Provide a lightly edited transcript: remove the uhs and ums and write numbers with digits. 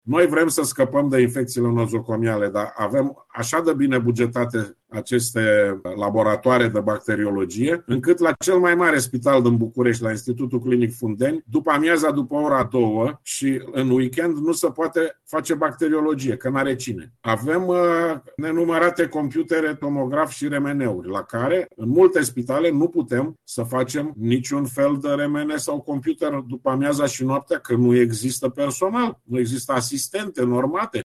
Noi vrem să scăpăm de infecțiile nozocomiale, dar avem așa de bine bugetate aceste laboratoare de bacteriologie, încât la cel mai mare spital din București, la Institutul Clinic Fundeni, după amiaza, după ora 2 și în weekend nu se poate face bacteriologie, că n-are cine. Avem nenumărate computere, tomograf și RMN-uri, la care în multe spitale nu putem să facem niciun fel de RMN sau computer după amiaza și noaptea, că nu există personal, nu există asistente normate.